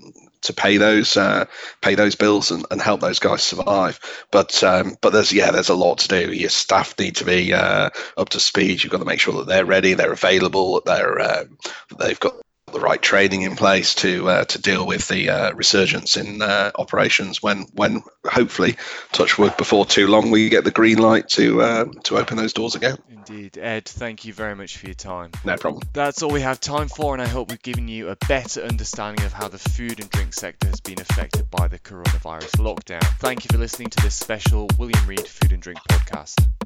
to pay those uh, pay those bills and, and help those guys survive. But um, but there's yeah there's a lot to do. Your staff need to be uh, up to speed. You've got to make sure that they're ready, they're available, that they're uh, they've got the right training in place to uh, to deal with the uh, resurgence in uh, operations when when hopefully, touch wood, before too long we get the green light to uh, to open those doors again. Indeed. Ed, thank you very much for your time. No problem. That's all we have time for, and I hope we've given you a better understanding of how the food and drink sector has been affected by the coronavirus lockdown. Thank you for listening to this special William Reid Food and Drink podcast.